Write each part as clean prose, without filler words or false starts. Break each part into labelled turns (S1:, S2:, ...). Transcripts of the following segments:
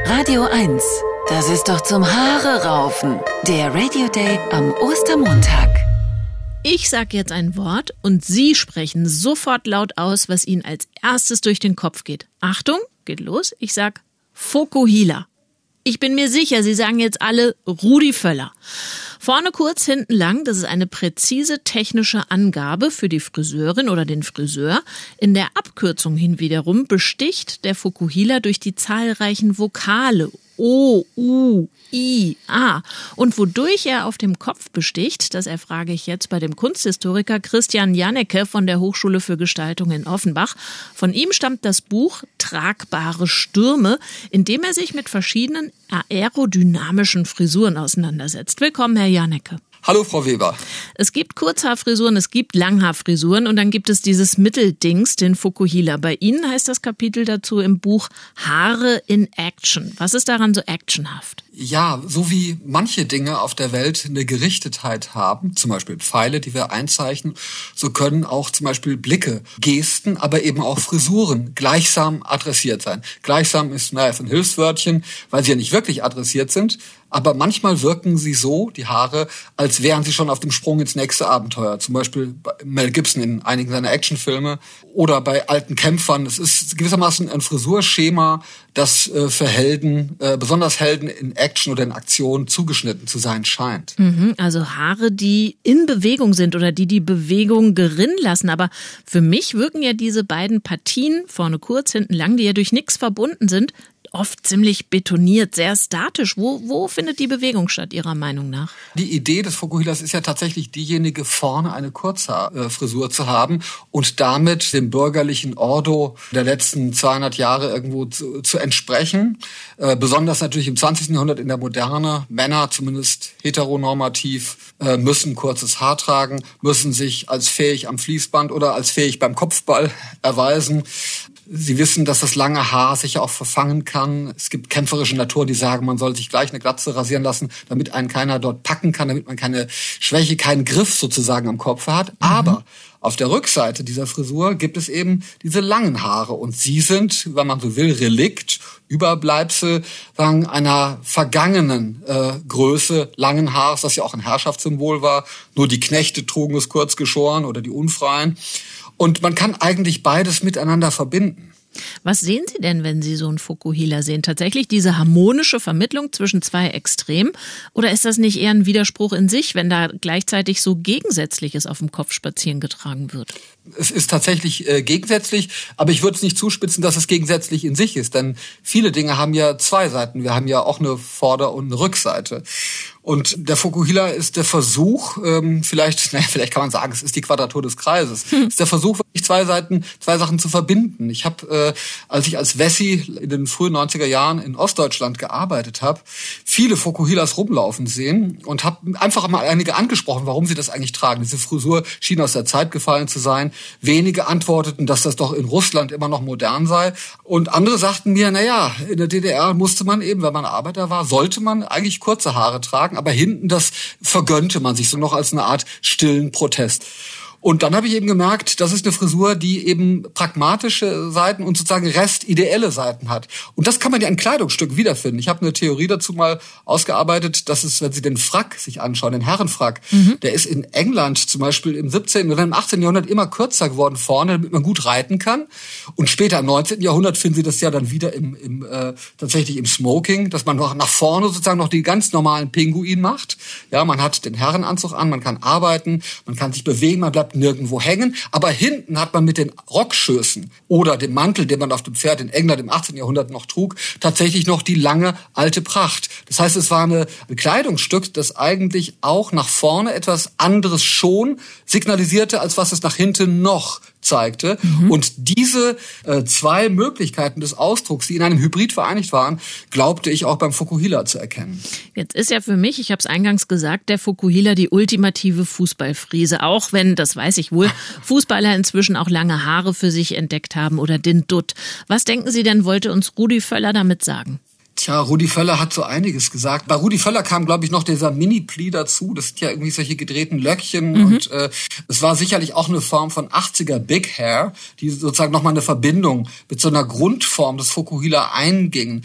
S1: Radio 1, das ist doch zum Haare raufen. Der Radio Day am Ostermontag.
S2: Ich sage jetzt ein Wort und Sie sprechen sofort laut aus, was Ihnen als erstes durch den Kopf geht. Achtung, geht los. Ich sag Fokuhila. Ich bin mir sicher, Sie sagen jetzt alle Rudi Völler. Vorne kurz, hinten lang, das ist eine präzise technische Angabe für die Friseurin oder den Friseur. In der Abkürzung hin wiederum besticht der Fokuhila durch die zahlreichen Vokale O, U, I, A. Und wodurch er auf dem Kopf besticht, das erfrage ich jetzt bei dem Kunsthistoriker Christian Jannecke von der Hochschule für Gestaltung in Offenbach. Von ihm stammt das Buch Tragbare Stürme, in dem er sich mit verschiedenen aerodynamischen Frisuren auseinandersetzt. Willkommen, Herr Jannecke.
S3: Hallo, Frau Weber.
S2: Es gibt Kurzhaarfrisuren, es gibt Langhaarfrisuren und dann gibt es dieses Mitteldings, den Fokuhila. Bei Ihnen heißt das Kapitel dazu im Buch Haare in Action. Was ist daran so actionhaft?
S3: Ja, so wie manche Dinge auf der Welt eine Gerichtetheit haben, zum Beispiel Pfeile, die wir einzeichnen, so können auch zum Beispiel Blicke, Gesten, aber eben auch Frisuren gleichsam adressiert sein. Gleichsam ist ein Hilfswörtchen, weil sie ja nicht wirklich adressiert sind, aber manchmal wirken sie so, die Haare, als wären sie schon auf dem Sprung ins nächste Abenteuer. Zum Beispiel bei Mel Gibson in einigen seiner Actionfilme oder bei alten Kämpfern. Es ist gewissermaßen ein Frisurschema, das für Helden, besonders Helden in Action oder in Aktion zugeschnitten zu sein scheint.
S2: Also Haare, die in Bewegung sind oder die Bewegung gerinnen lassen. Aber für mich wirken ja diese beiden Partien, vorne kurz, hinten lang, die ja durch nichts verbunden sind, oft ziemlich betoniert, sehr statisch. Wo findet die Bewegung statt, Ihrer Meinung nach?
S3: Die Idee des Fokuhilas ist ja tatsächlich diejenige, vorne eine Kurzhaarfrisur zu haben und damit dem bürgerlichen Ordo der letzten 200 Jahre irgendwo zu entsprechen. Besonders natürlich im 20. Jahrhundert in der Moderne. Männer, zumindest heteronormativ, müssen kurzes Haar tragen, müssen sich als fähig am Fließband oder als fähig beim Kopfball erweisen. Sie wissen, dass das lange Haar sich ja auch verfangen kann. Es gibt kämpferische Naturen, die sagen, man soll sich gleich eine Glatze rasieren lassen, damit einen keiner dort packen kann, damit man keine Schwäche, keinen Griff sozusagen am Kopf hat. Aber auf der Rückseite dieser Frisur gibt es eben diese langen Haare. Und sie sind, wenn man so will, Relikt, Überbleibsel einer vergangenen Größe langen Haares, das ja auch ein Herrschaftssymbol war. Nur die Knechte trugen es kurz geschoren oder die Unfreien. Und man kann eigentlich beides miteinander verbinden.
S2: Was sehen Sie denn, wenn Sie so einen Fokuhila sehen? Tatsächlich diese harmonische Vermittlung zwischen zwei Extremen? Oder ist das nicht eher ein Widerspruch in sich, wenn da gleichzeitig so Gegensätzliches auf dem Kopf spazieren getragen wird?
S3: Es ist tatsächlich gegensätzlich, aber ich würde es nicht zuspitzen, dass es gegensätzlich in sich ist. Denn viele Dinge haben ja zwei Seiten. Wir haben ja auch eine Vorder- und eine Rückseite. Und der Fokuhila ist der Versuch, vielleicht kann man sagen, es ist die Quadratur des Kreises. Es ist der Versuch, wirklich zwei Sachen zu verbinden. Ich habe, als ich als Wessi in den frühen 90er Jahren in Ostdeutschland gearbeitet habe, viele Fokuhilas rumlaufen sehen und habe einfach mal einige angesprochen, warum sie das eigentlich tragen. Diese Frisur schien aus der Zeit gefallen zu sein. Wenige antworteten, dass das doch in Russland immer noch modern sei. Und andere sagten mir, in der DDR musste man eben, wenn man Arbeiter war, sollte man eigentlich kurze Haare tragen, aber hinten, das vergönnte man sich so noch als eine Art stillen Protest. Und dann habe ich eben gemerkt, das ist eine Frisur, die eben pragmatische Seiten und sozusagen restideelle Seiten hat. Und das kann man ja in Kleidungsstücken wiederfinden. Ich habe eine Theorie dazu mal ausgearbeitet, dass es, wenn Sie den Frack sich anschauen, den Herrenfrack, der ist in England zum Beispiel im 17. oder im 18. Jahrhundert immer kürzer geworden vorne, damit man gut reiten kann. Und später im 19. Jahrhundert finden Sie das ja dann wieder tatsächlich im Smoking, dass man noch nach vorne sozusagen noch die ganz normalen Pinguin macht. Ja, man hat den Herrenanzug an, man kann arbeiten, man kann sich bewegen, man bleibt nirgendwo hängen, aber hinten hat man mit den Rockschößen oder dem Mantel, den man auf dem Pferd in England im 18. Jahrhundert noch trug, tatsächlich noch die lange alte Pracht. Das heißt, es war ein Kleidungsstück, das eigentlich auch nach vorne etwas anderes schon signalisierte, als was es nach hinten noch zeigte. Und diese zwei Möglichkeiten des Ausdrucks, die in einem Hybrid vereinigt waren, glaubte ich auch beim Fokuhila zu erkennen.
S2: Jetzt ist ja für mich, ich habe es eingangs gesagt, der Fokuhila die ultimative Fußballfriese, auch wenn, das weiß ich wohl, Fußballer inzwischen auch lange Haare für sich entdeckt haben oder den Dutt. Was denken Sie denn, wollte uns Rudi Völler damit sagen?
S3: Tja, Rudi Völler hat so einiges gesagt. Bei Rudi Völler kam, glaube ich, noch dieser Mini-Pli dazu. Das sind ja irgendwie solche gedrehten Löckchen. Und es war sicherlich auch eine Form von 80er Big Hair, die sozusagen nochmal eine Verbindung mit so einer Grundform des Fokuhila einging.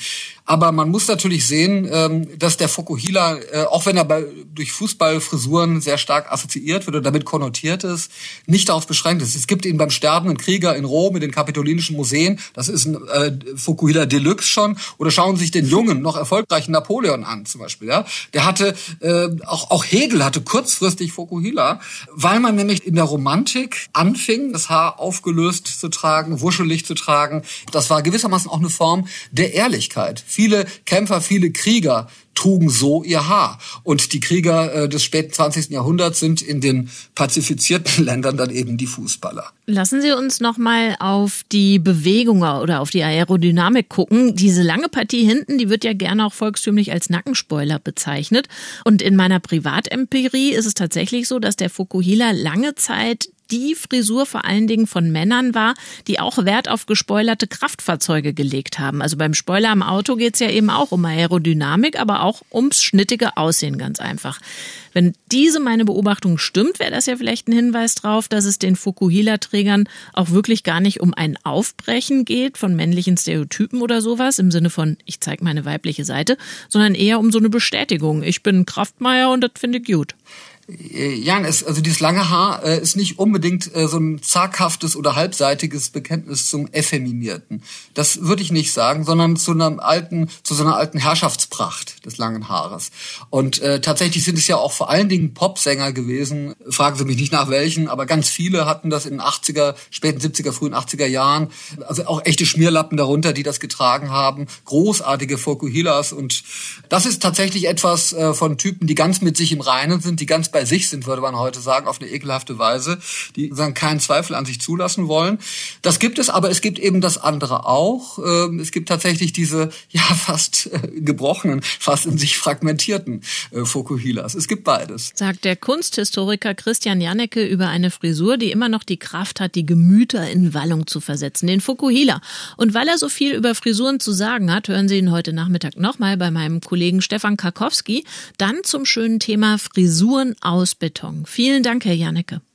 S3: Aber man muss natürlich sehen, dass der Fukuhila, auch wenn er durch Fußballfrisuren sehr stark assoziiert wird oder damit konnotiert ist, nicht darauf beschränkt ist. Es gibt ihn beim sterbenden Krieger in Rom in den Kapitolinischen Museen. Das ist ein Fukuhila Deluxe schon. Oder schauen Sie sich den jungen, noch erfolgreichen Napoleon an zum Beispiel. Ja? Der hatte, auch Hegel hatte kurzfristig Fukuhila, weil man nämlich in der Romantik anfing, das Haar aufgelöst zu tragen, wuschelig zu tragen. Das war gewissermaßen auch eine Form der Ehrlichkeit. Viele Kämpfer, viele Krieger trugen so ihr Haar. Und die Krieger des späten 20. Jahrhunderts sind in den pazifizierten Ländern dann eben die Fußballer.
S2: Lassen Sie uns noch mal auf die Bewegung oder auf die Aerodynamik gucken. Diese lange Partie hinten, die wird ja gerne auch volkstümlich als Nackenspoiler bezeichnet. Und in meiner Privatempirie ist es tatsächlich so, dass der Fukuhila lange Zeit die Frisur vor allen Dingen von Männern war, die auch Wert auf gespoilerte Kraftfahrzeuge gelegt haben. Also beim Spoiler am Auto geht es ja eben auch um Aerodynamik, aber auch ums schnittige Aussehen, ganz einfach. Wenn meine Beobachtung stimmt, wäre das ja vielleicht ein Hinweis darauf, dass es den Fukuhila-Trägern auch wirklich gar nicht um ein Aufbrechen geht von männlichen Stereotypen oder sowas, im Sinne von, ich zeige meine weibliche Seite, sondern eher um so eine Bestätigung. Ich bin Kraftmeier und das finde ich gut.
S3: Jan, also dieses lange Haar ist nicht unbedingt so ein zaghaftes oder halbseitiges Bekenntnis zum Effeminierten. Das würde ich nicht sagen, sondern zu so einer alten Herrschaftspracht des langen Haares. Und tatsächlich sind es ja auch vor allen Dingen Popsänger gewesen. Fragen Sie mich nicht nach welchen, aber ganz viele hatten das in den 80er, späten 70er, frühen 80er Jahren. Also auch echte Schmierlappen darunter, die das getragen haben. Großartige Fukuhilas. Und das ist tatsächlich etwas von Typen, die ganz mit sich im Reinen sind, die ganz bei sich sind, würde man heute sagen, auf eine ekelhafte Weise, die sagen, keinen Zweifel an sich zulassen wollen. Das gibt es, aber es gibt eben das andere auch. Es gibt tatsächlich diese fast gebrochenen, fast in sich fragmentierten Fukuhilas. Es gibt beides.
S2: Sagt der Kunsthistoriker Christian Jannecke über eine Frisur, die immer noch die Kraft hat, die Gemüter in Wallung zu versetzen, den Fukuhila. Und weil er so viel über Frisuren zu sagen hat, hören Sie ihn heute Nachmittag nochmal bei meinem Kollegen Stefan Karkowski, dann zum schönen Thema Frisuren aus Beton. Vielen Dank, Herr Jannecke.